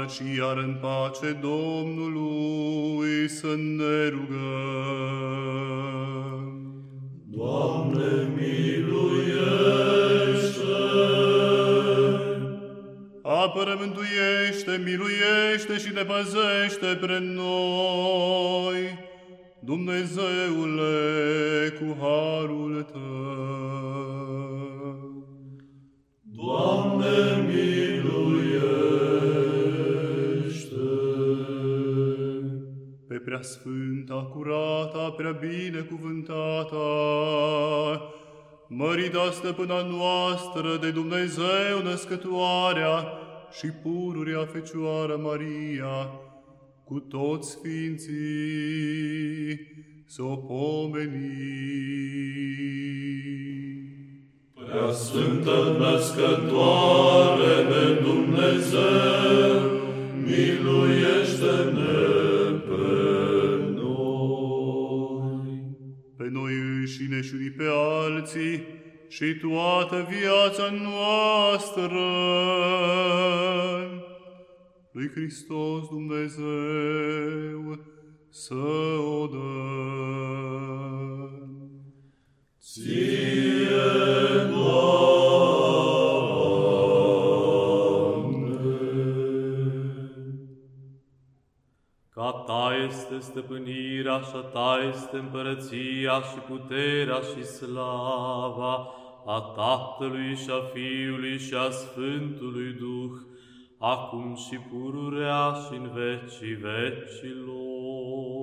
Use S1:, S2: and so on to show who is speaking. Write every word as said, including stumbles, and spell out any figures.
S1: ci iar în pace Domnului să ne rugăm.
S2: Doamne, miluiește!
S1: Apără, mântuiește, miluiește și ne păzește pre noi, Dumnezeule, cu harul Tău.
S2: Doamne, miluiește!
S1: Pe preasfânta, curata, prea binecuvântata, mărita stăpâna noastră de Dumnezeu născătoarea și pururea Fecioară Maria, cu toți sfinții, să o pomenim.
S2: Preasfântă născătoare de Dumnezeu, miluiește-ne pe noi.
S1: Pe noi înșine și pe alții și toată viața noastră lui Hristos Dumnezeu să o dăm.
S2: Ție, Doamne!
S3: Ca Ta este stăpânirea și a Ta este împărăția și puterea și slava a Tatălui și a Fiului și a Sfântului Duh, acum și pururea și în vecii vecilor.